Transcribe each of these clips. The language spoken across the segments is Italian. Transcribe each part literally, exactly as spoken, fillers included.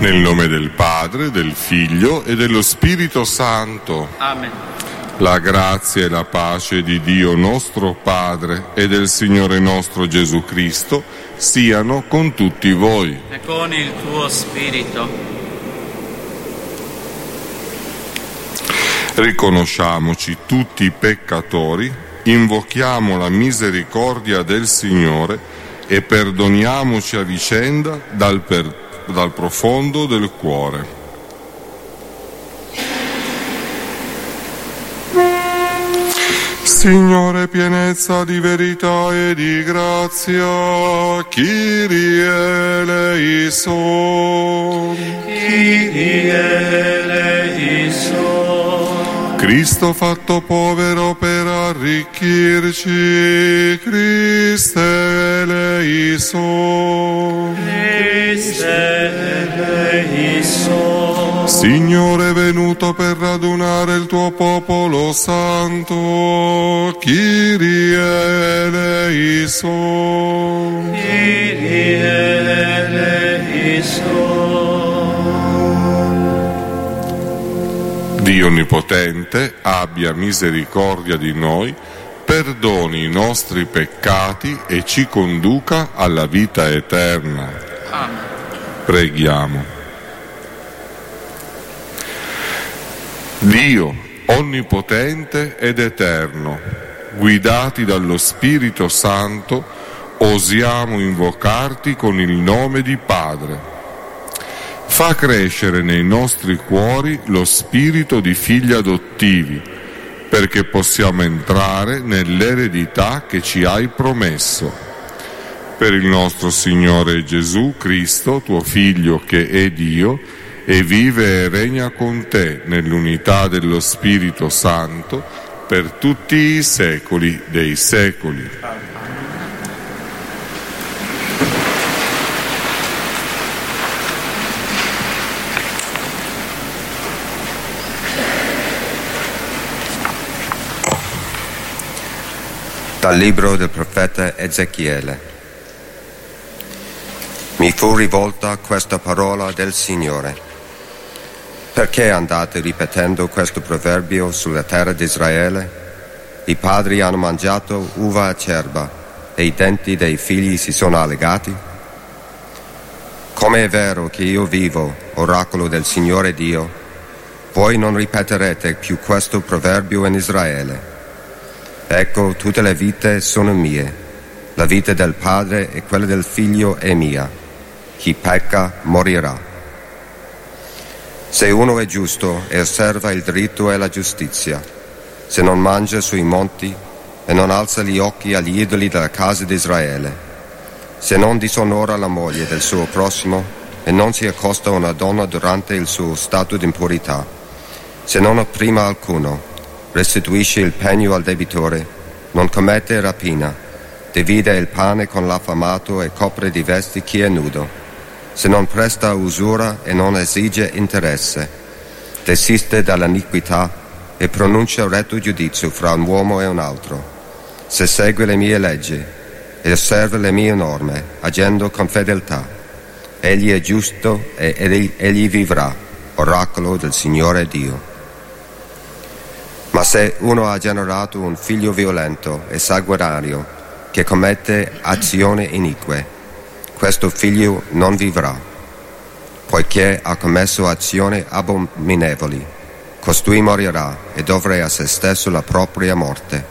Nel nome del Padre, del Figlio e dello Spirito Santo. Amen. La grazia e la pace di Dio nostro Padre e del Signore nostro Gesù Cristo siano con tutti voi. E con il tuo spirito. Riconosciamoci tutti peccatori, invochiamo la misericordia del Signore e perdoniamoci a vicenda dal, per, dal profondo del cuore. Signore, pienezza di verità e di grazia, Kyrie eleison. Kyrie eleison. Cristo fatto povero per arricchirci, Christe eleison. Christe eleison. Signore venuto per radunare il tuo popolo santo, Kyrie eleison. Kyrie eleison. Dio Onnipotente abbia misericordia di noi, perdoni i nostri peccati e ci conduca alla vita eterna. Amen. Preghiamo. Dio onnipotente ed eterno, guidati dallo Spirito Santo, osiamo invocarti con il nome di Padre. Fa crescere nei nostri cuori lo spirito di figli adottivi, perché possiamo entrare nell'eredità che ci hai promesso. Per il nostro Signore Gesù Cristo, tuo Figlio che è Dio, e vive e regna con te nell'unità dello Spirito Santo per tutti i secoli dei secoli. Dal libro del profeta Ezechiele. Mi fu rivolta questa parola del Signore. Perché andate ripetendo questo proverbio sulla terra di Israele? I padri hanno mangiato uva acerba e i denti dei figli si sono allegati? Come è vero che io vivo, oracolo del Signore Dio, voi non ripeterete più questo proverbio in Israele. Ecco, tutte le vite sono mie, la vita del padre e quella del figlio è mia. Chi pecca morirà. Se uno è giusto e osserva il diritto e la giustizia, se non mangia sui monti e non alza gli occhi agli idoli della casa di Israele, se non disonora la moglie del suo prossimo e non si accosta a una donna durante il suo stato di impurità, se non opprima alcuno, restituisce il pegno al debitore, non commette rapina, divide il pane con l'affamato e copre di vesti chi è nudo, se non presta usura e non esige interesse, desiste dall'iniquità e pronuncia retto giudizio fra un uomo e un altro, se segue le mie leggi e osserva le mie norme, agendo con fedeltà, egli è giusto e egli, egli vivrà, oracolo del Signore Dio. Ma se uno ha generato un figlio violento e sanguinario che commette azioni inique, questo figlio non vivrà, poiché ha commesso azioni abominevoli. Costui morirà e dovrà a se stesso la propria morte.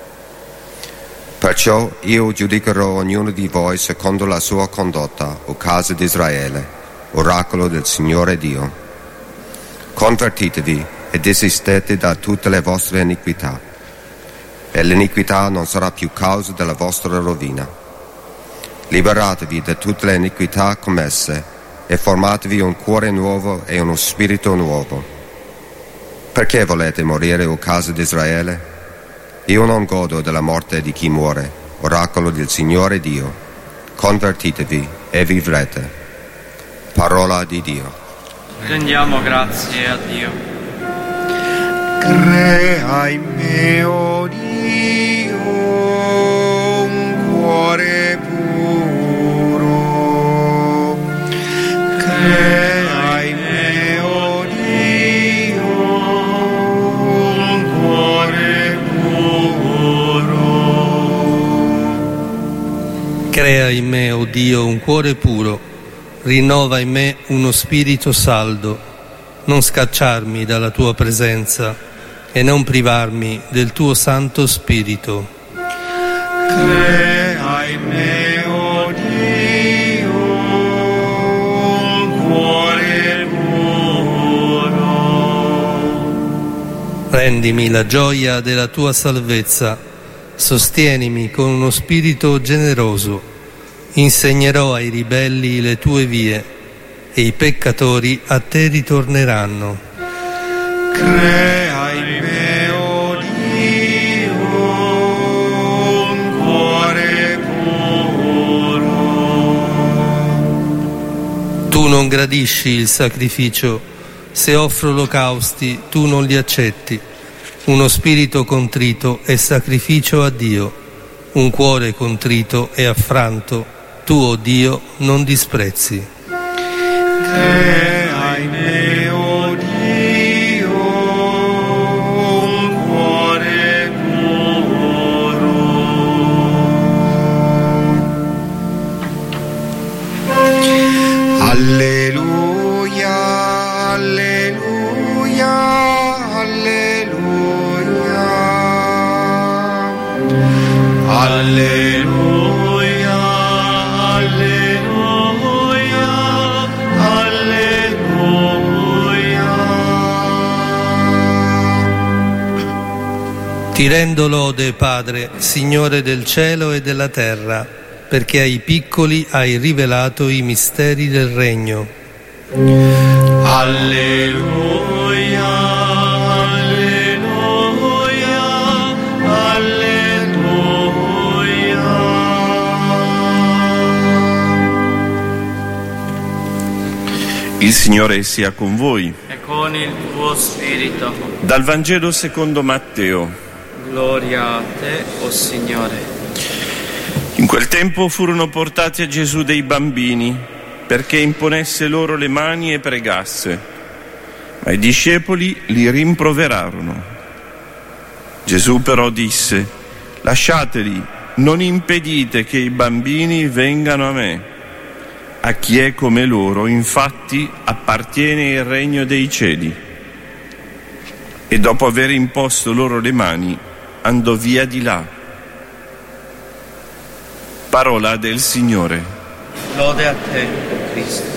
Perciò io giudicherò ognuno di voi secondo la sua condotta, o casa di Israele, oracolo del Signore Dio. Convertitevi e desistete da tutte le vostre iniquità, e l'iniquità non sarà più causa della vostra rovina. Liberatevi da tutte le iniquità commesse e formatevi un cuore nuovo e uno spirito nuovo. Perché volete morire, o casa di Israele? Io non godo della morte di chi muore, oracolo del Signore Dio. Convertitevi e vivrete. Parola di Dio. Rendiamo grazie a Dio. Crea in me, o Dio, un cuore puro. Crea in me, o Dio, un cuore puro, rinnova in me uno spirito saldo, non scacciarmi dalla tua presenza e non privarmi del tuo Santo Spirito. Crea in me, o Dio, un cuore puro. Rendimi la gioia della tua salvezza, sostienimi con uno spirito generoso. Insegnerò ai ribelli le tue vie e i peccatori a te ritorneranno. Crea in me, o Dio, un cuore puro. Tu non gradisci il sacrificio, se offro olocausti tu non li accetti. Uno spirito contrito è sacrificio a Dio, un cuore contrito e affranto tu, o Dio, non disprezzi. Crea in me, o Dio, un cuore puro. Alleluia, alleluia, alleluia. Alleluia. Ti rendo lode, Padre, Signore del cielo e della terra, perché ai piccoli hai rivelato i misteri del regno. Alleluia, alleluia, alleluia. Il Signore sia con voi. E con il tuo spirito. Dal Vangelo secondo Matteo. Gloria a te, o Signore. In quel tempo furono portati a Gesù dei bambini perché imponesse loro le mani e pregasse, ma i discepoli li rimproverarono. Gesù però disse: lasciateli, non impedite che i bambini vengano a me. A chi è come loro, infatti, appartiene il regno dei cieli. E dopo aver imposto loro le mani, andò via di là. Parola del Signore. Lode a te, Cristo.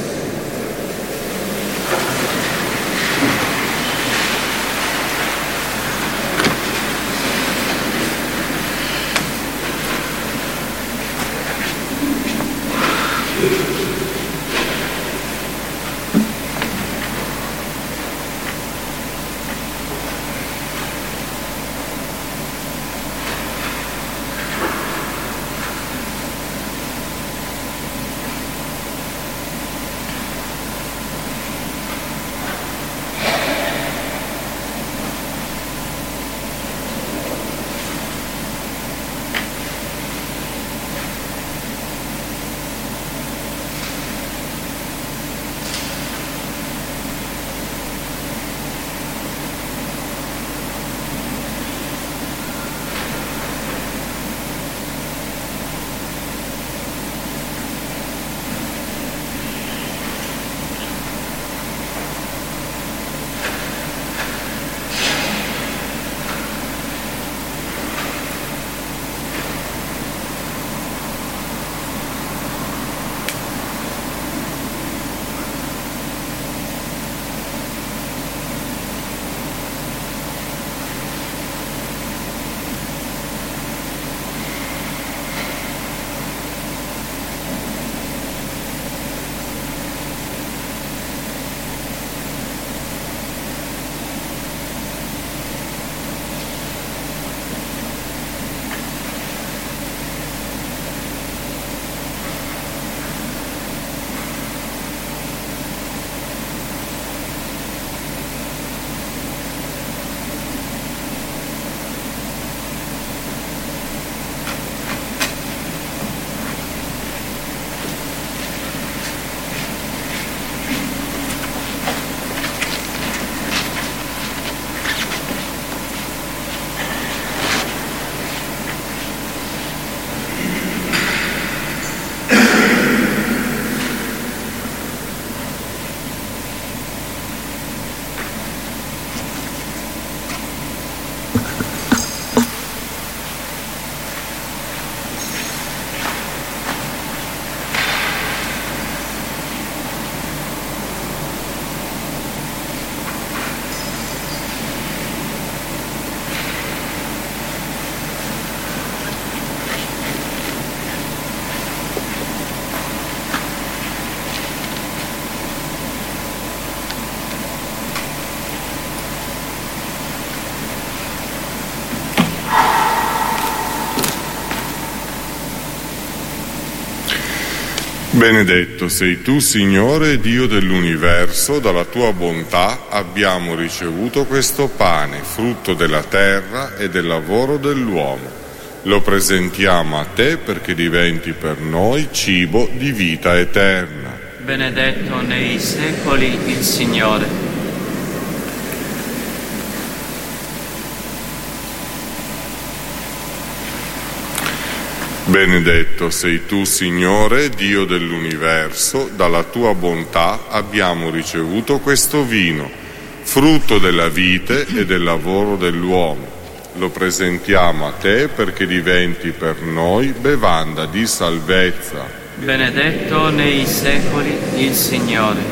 Benedetto sei tu, Signore, Dio dell'universo, dalla tua bontà abbiamo ricevuto questo pane, frutto della terra e del lavoro dell'uomo. Lo presentiamo a te perché diventi per noi cibo di vita eterna. Benedetto nei secoli il Signore. Benedetto sei tu, Signore, Dio dell'universo, dalla tua bontà abbiamo ricevuto questo vino, frutto della vite e del lavoro dell'uomo. Lo presentiamo a te perché diventi per noi bevanda di salvezza. Benedetto nei secoli il Signore.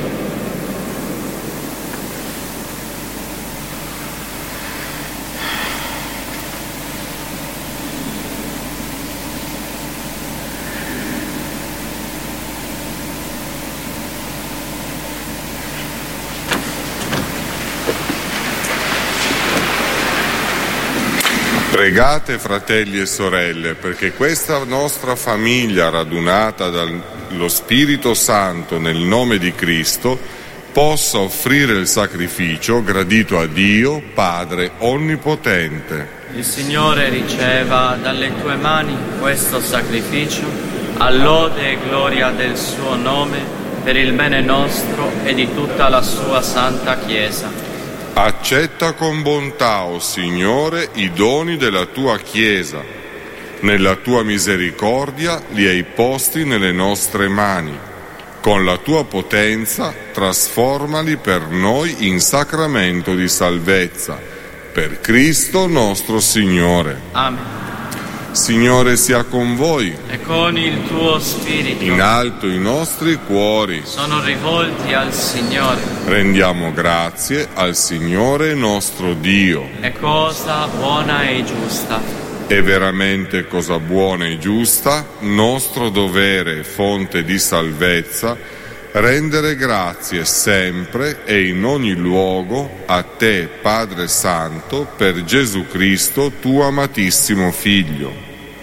Pregate, fratelli e sorelle, perché questa nostra famiglia radunata dallo Spirito Santo nel nome di Cristo possa offrire il sacrificio gradito a Dio, Padre Onnipotente. Il Signore riceva dalle tue mani questo sacrificio, a lode e gloria del suo nome, per il bene nostro e di tutta la sua santa Chiesa. Accetta con bontà, o Signore, i doni della tua Chiesa. Nella tua misericordia li hai posti nelle nostre mani. Con la tua potenza trasformali per noi in sacramento di salvezza. Per Cristo nostro Signore. Amen. Signore sia con voi. E con il tuo spirito. In alto i nostri cuori sono rivolti al Signore. Rendiamo grazie al Signore nostro Dio. È cosa buona e giusta. È veramente cosa buona e giusta, nostro dovere e fonte di salvezza, rendere grazie sempre e in ogni luogo a te, Padre Santo, per Gesù Cristo, tuo amatissimo Figlio.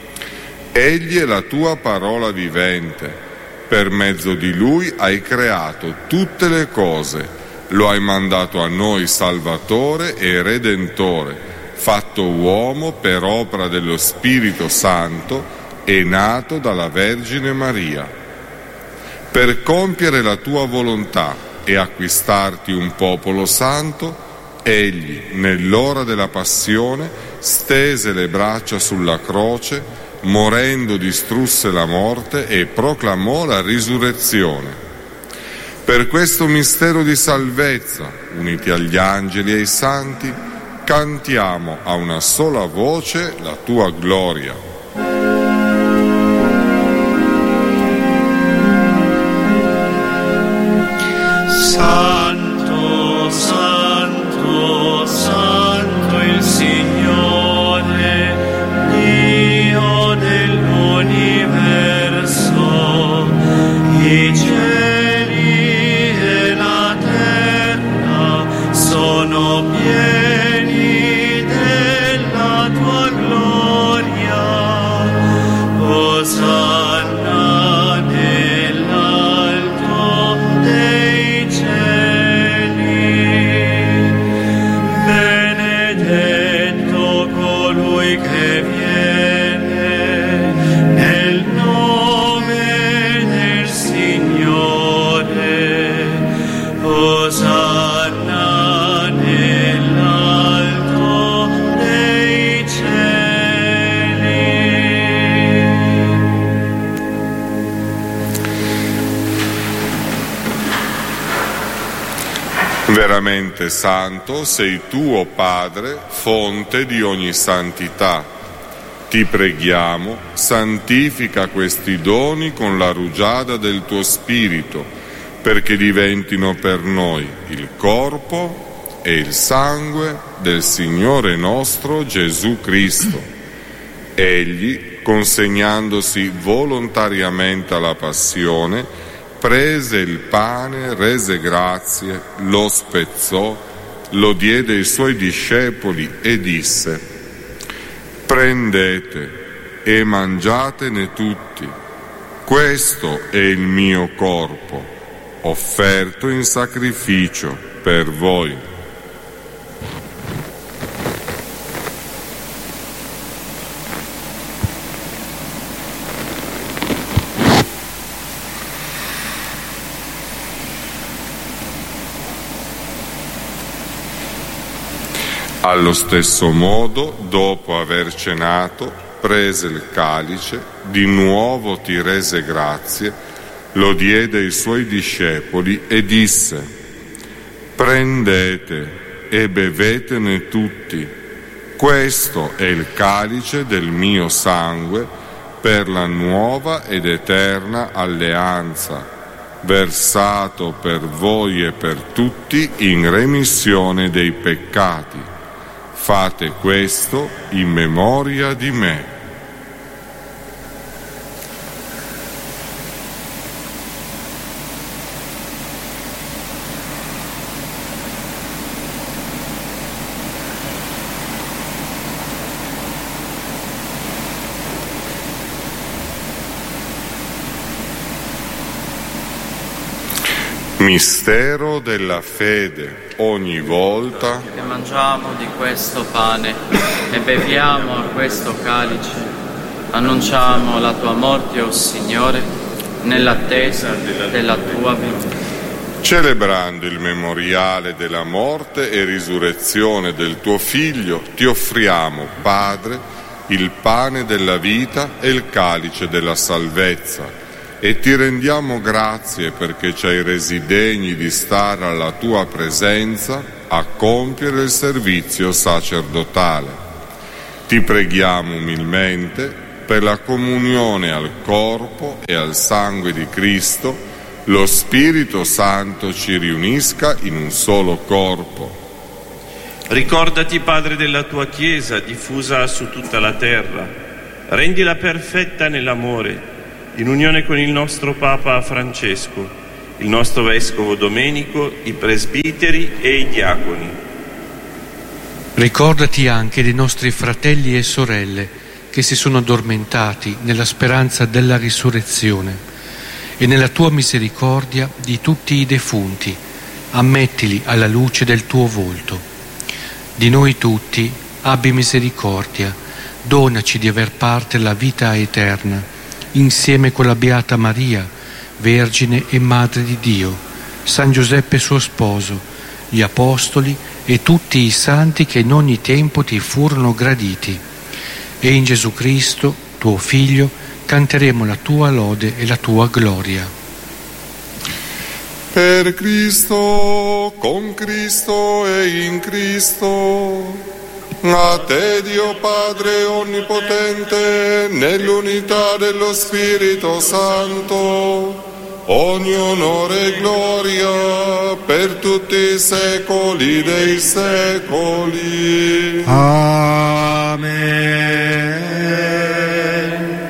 Egli è la tua parola vivente. Per mezzo di Lui hai creato tutte le cose. Lo hai mandato a noi Salvatore e Redentore, fatto uomo per opera dello Spirito Santo e nato dalla Vergine Maria. Per compiere la tua volontà e acquistarti un popolo santo, Egli, nell'ora della passione, stese le braccia sulla croce, morendo distrusse la morte e proclamò la risurrezione. Per questo mistero di salvezza, uniti agli angeli e ai santi, cantiamo a una sola voce la tua gloria. Santo, Santo, Santo il Signore, Dio dell'universo, i cieli e la terra sono pieni della tua gloria. Osanna nell'alto dei cieli. Benedetto colui che viene nel nome del Signore. Osanna nell'alto dei cieli. Veramente santo sei tu, o Padre, fonte di ogni santità. Ti preghiamo, santifica questi doni con la rugiada del tuo Spirito, perché diventino per noi il corpo e il sangue del Signore nostro Gesù Cristo. Egli, consegnandosi volontariamente alla passione, prese il pane, rese grazie, lo spezzò, lo diede ai suoi discepoli e disse: prendete e mangiatene tutti, Questo è il mio corpo, offerto in sacrificio per voi. Allo stesso modo, dopo aver cenato, prese il calice, di nuovo ti rese grazie, lo diede ai suoi discepoli e disse: prendete e bevetene tutti, questo è il calice del mio sangue per la nuova ed eterna alleanza, versato per voi e per tutti in remissione dei peccati. Fate questo in memoria di me. Mistero della fede. Ogni volta che mangiamo di questo pane e beviamo a questo calice, annunciamo la tua morte, o Signore, nell'attesa della tua venuta. Celebrando il memoriale della morte e risurrezione del tuo Figlio, ti offriamo, Padre, il pane della vita e il calice della salvezza, e ti rendiamo grazie perché ci hai resi degni di stare alla tua presenza a compiere il servizio sacerdotale. Ti preghiamo umilmente per la comunione al corpo e al sangue di Cristo, lo Spirito Santo ci riunisca in un solo corpo. Ricordati, Padre, della tua Chiesa diffusa su tutta la terra. Rendila perfetta nell'amore, in unione con il nostro Papa Francesco, il nostro Vescovo Domenico, i presbiteri e i diaconi. Ricordati anche dei nostri fratelli e sorelle che si sono addormentati nella speranza della risurrezione, e nella tua misericordia di tutti i defunti, ammettili alla luce del tuo volto. Di noi tutti abbi misericordia, donaci di aver parte alla vita eterna, insieme con la Beata Maria, Vergine e Madre di Dio, San Giuseppe suo sposo, gli Apostoli e tutti i santi che in ogni tempo ti furono graditi. E in Gesù Cristo, tuo Figlio, canteremo la tua lode e la tua gloria. Per Cristo, con Cristo e in Cristo, a te Dio Padre Onnipotente, nell'unità dello Spirito Santo, ogni onore e gloria per tutti i secoli dei secoli. Amen.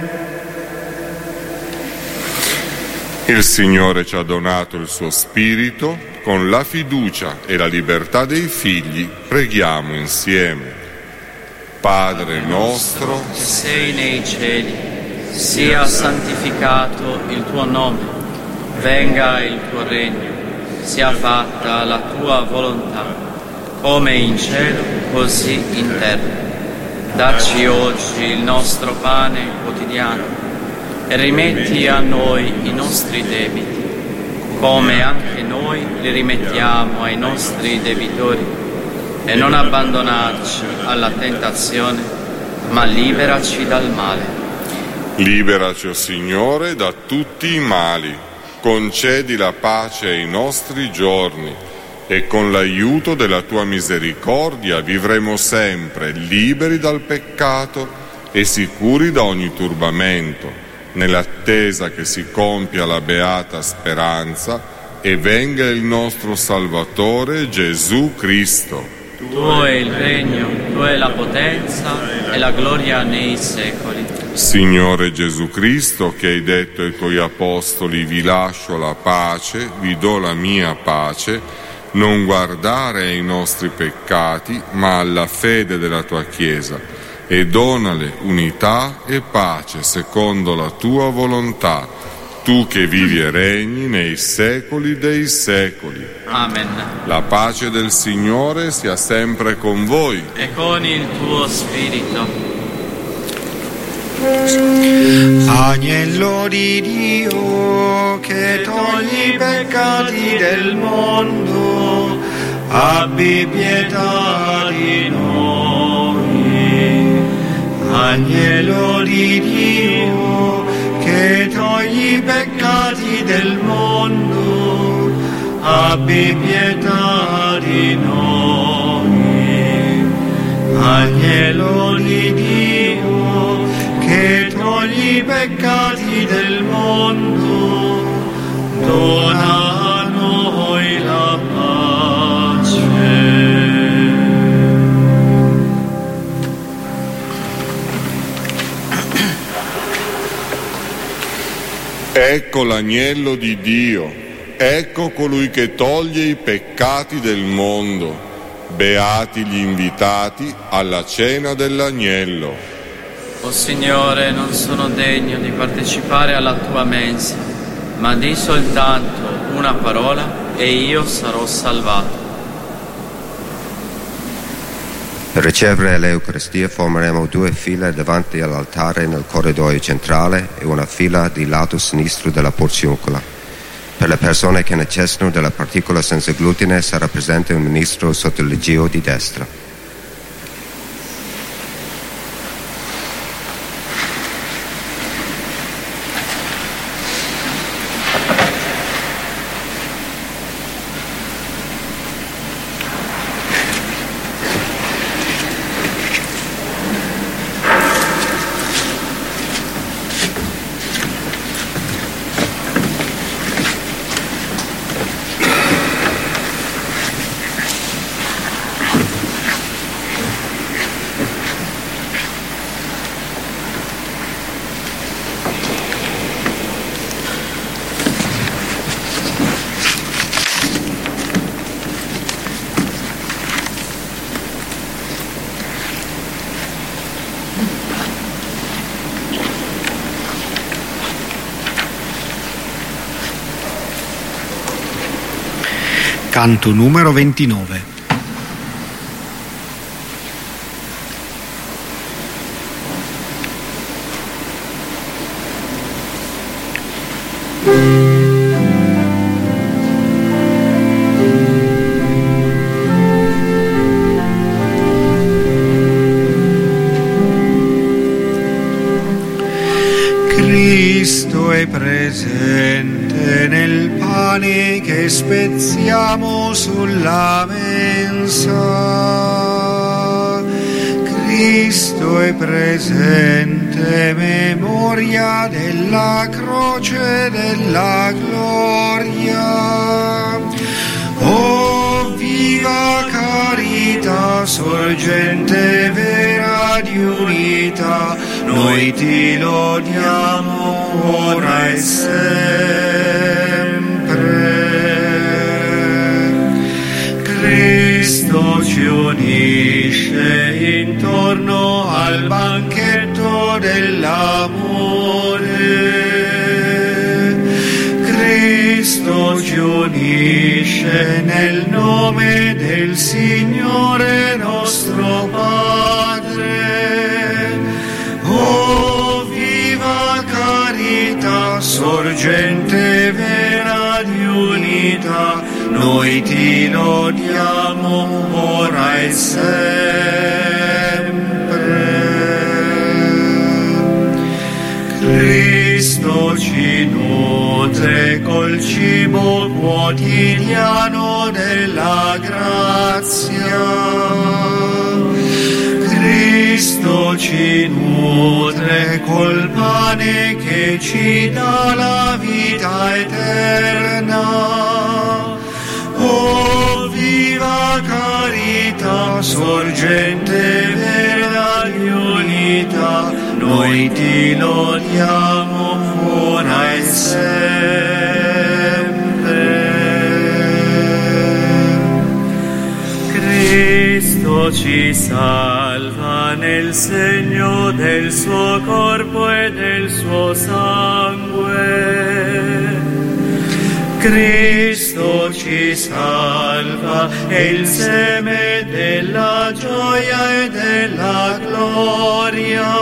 Il Signore ci ha donato il suo Spirito, con la fiducia e la libertà dei figli preghiamo insieme. Padre nostro, che sei nei cieli, sia santificato il tuo nome, venga il tuo regno, sia fatta la tua volontà, come in cielo, così in terra. Dacci oggi il nostro pane quotidiano e rimetti a noi i nostri debiti, come anche noi li rimettiamo ai nostri debitori. E non abbandonarci alla tentazione, ma liberaci dal male. Liberaci, o Signore, da tutti i mali. Concedi la pace ai nostri giorni e con l'aiuto della tua misericordia vivremo sempre liberi dal peccato e sicuri da ogni turbamento, nell'attesa che si compia la beata speranza e venga il nostro Salvatore Gesù Cristo. Tuo è il regno, tua è la potenza e la gloria nei secoli. Signore Gesù Cristo, che hai detto ai tuoi apostoli: vi lascio la pace, vi do la mia pace, non guardare ai nostri peccati, ma alla fede della tua Chiesa. e donale unità e pace secondo la tua volontà, tu che vivi e regni nei secoli dei secoli. Amen. La pace del Signore sia sempre con voi. E con il tuo spirito. Agnello di Dio che togli i peccati del mondo, abbi pietà di noi. Agnello di Dio che togli i peccati del mondo, abbi pietà di noi. Agnello di Dio che togli i peccati del mondo, dona a noi la pace. Ecco l'agnello di Dio, ecco colui che toglie i peccati del mondo. Beati gli invitati alla cena dell'agnello. O Signore, non sono degno di partecipare alla tua mensa, ma di soltanto una parola e io sarò salvato. Per ricevere l'Eucaristia formeremo due file davanti all'altare nel corridoio centrale e una fila di lato sinistro della porziuncola. Per le persone che necessitano della particola senza glutine sarà presente un ministro sotto il leggio di destra. Canto numero ventinove. Cristo è presente nel pane che spezziamo sulla mensa. Cristo è presente, memoria della croce della gloria. Oh, viva carità, sorgente vera di unità, noi ti lodiamo ora e sempre. Cristo ci unisce intorno al banchetto dell'amore. Cristo ci unisce nel nome del Signore nostro Padre. Oh, viva carità, sorgente vera di unità, noi ti lodiamo ora e sempre. Cristo ci nutre col cibo quotidiano della grazia. Cristo ci nutre col pane che ci dà la vita eterna. Oh, viva carità, sorgente vera di unità, noi ti lodiamo ora e sempre. Cristo ci salva nel segno del suo corpo e del suo sangue. Cristo ci salva, è il seme della gioia e della gloria.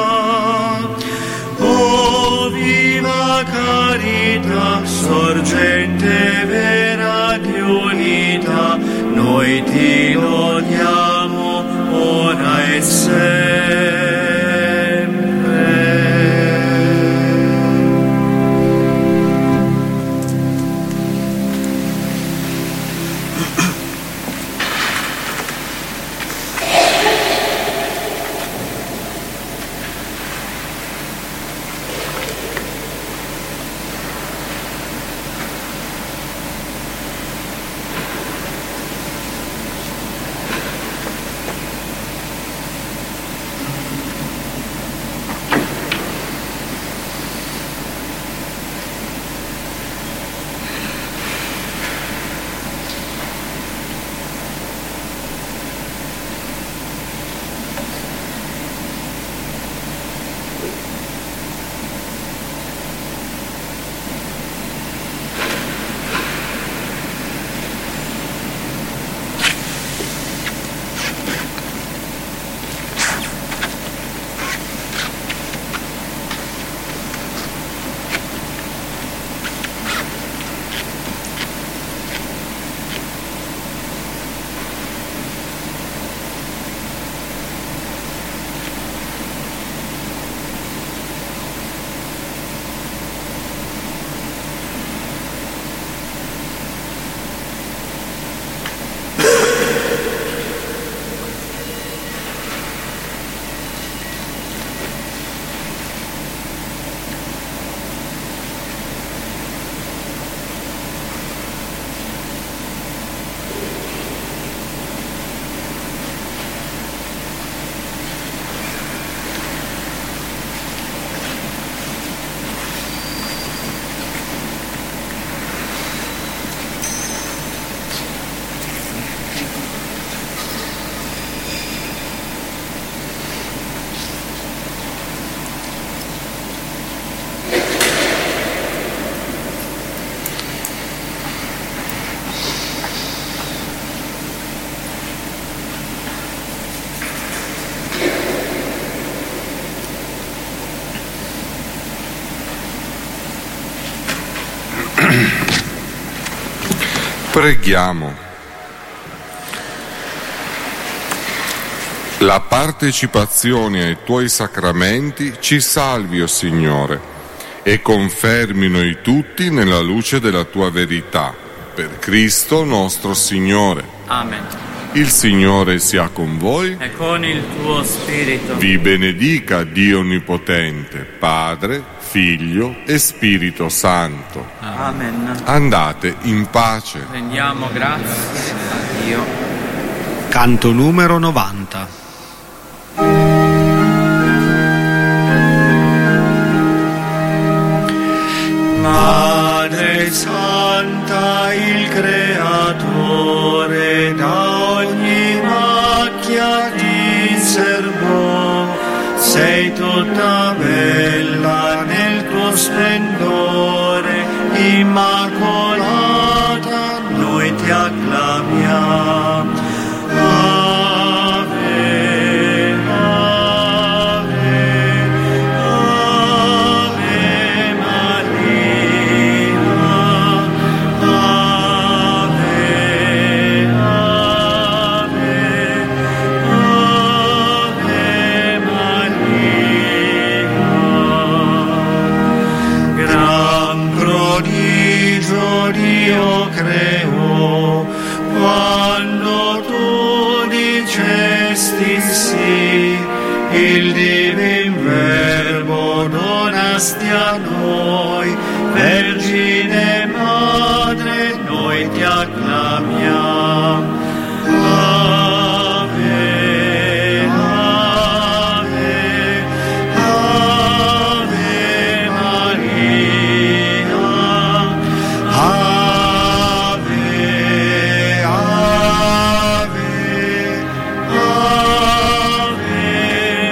O viva carità, sorgente vera di unità, noi ti lodiamo ora e sempre. Preghiamo. La partecipazione ai tuoi sacramenti ci salvi, o Signore, e confermi noi tutti nella luce della tua verità. Per Cristo nostro Signore. Amen. Il Signore sia con voi. E con il tuo spirito. Vi benedica Dio Onnipotente, Padre, Figlio e Spirito Santo. Amen. Andate in pace. Rendiamo grazie a Dio. Canto numero novanta. Madre Santa, il Creatore da ogni macchia ti servò, sei tutta bella nel tuo splendore, immacolata noi ti acclamiamo. Dio creò, quando tu dicesti sì, il divin Verbo donasti a noi, Vergine Madre, noi ti acclamiamo. Ave, Ave, Ave Maria, Ave, Ave, Ave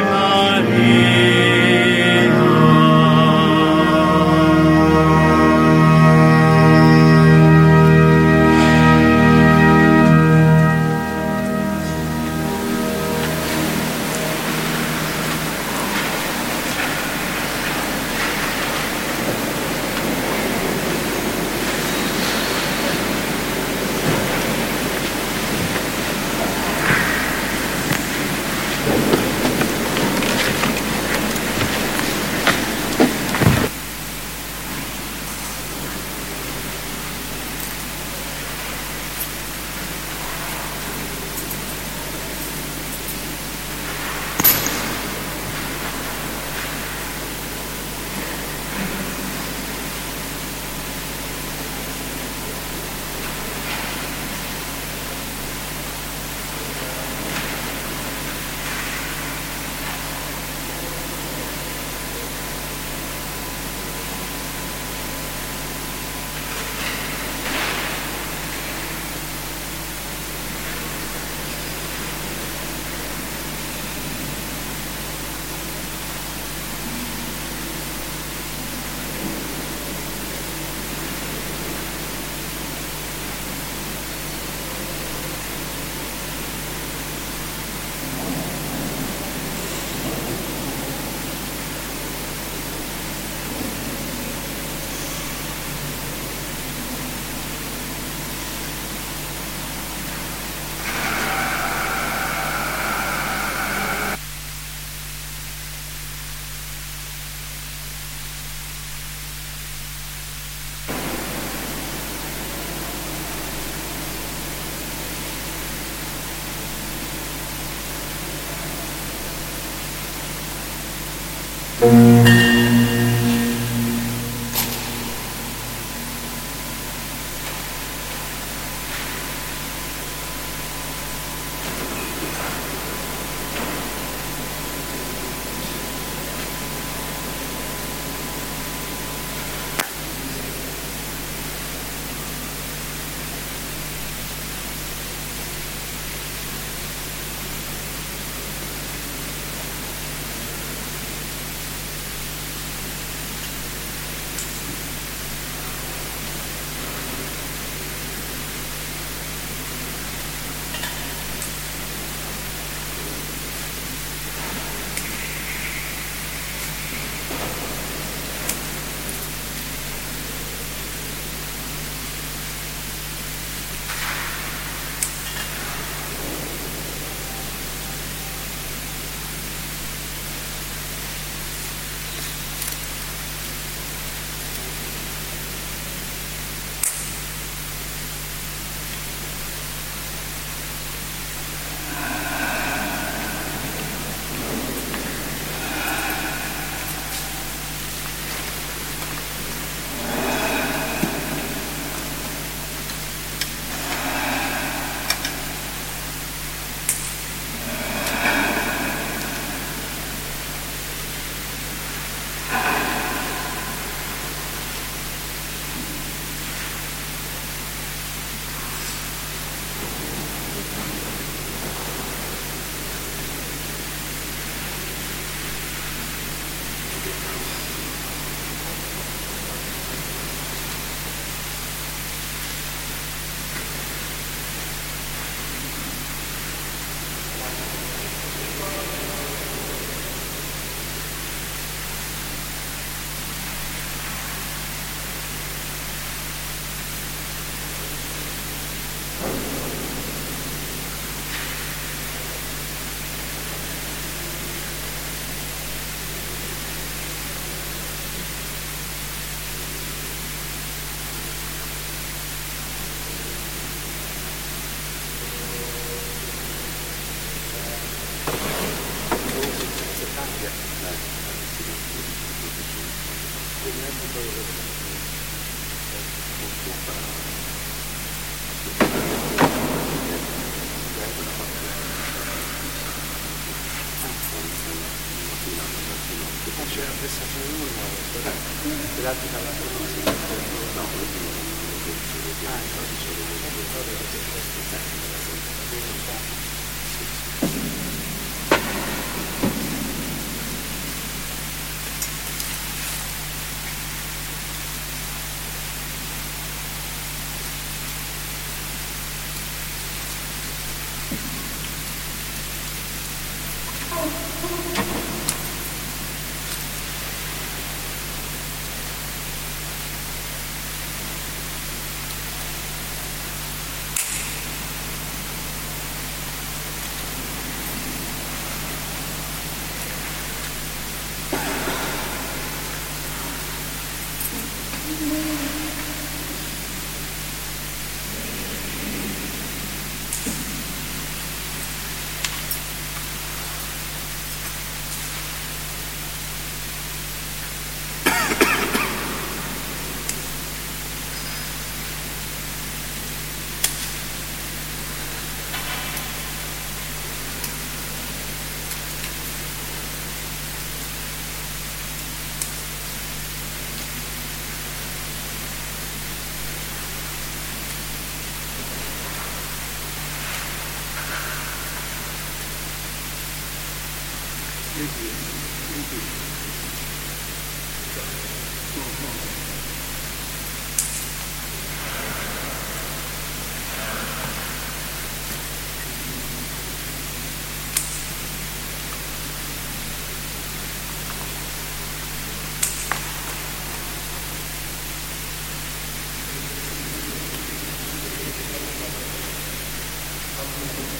Thank you.